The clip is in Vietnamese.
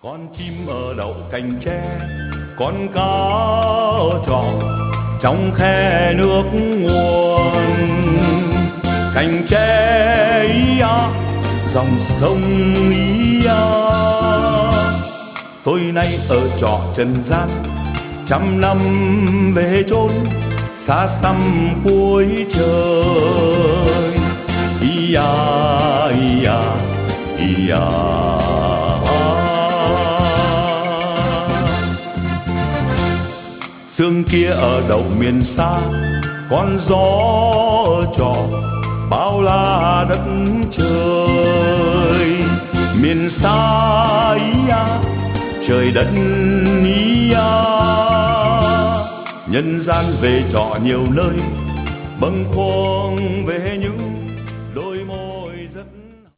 Con chim ở đậu cành tre, con cá ở trọ trong khe nước nguồn. Cành tre ý a, dòng sông ý a. Tôi nay ở trọ trần gian, trăm năm về chốn xa xăm cuối trời. Ý a, ý a, ý a. Sương kia ở đậu miền xa, con gió ở trọ bao la đất trời. Miền xa ý a, trời đất ý a. Nhân gian về trọ nhiều nơi, bâng khuâng về những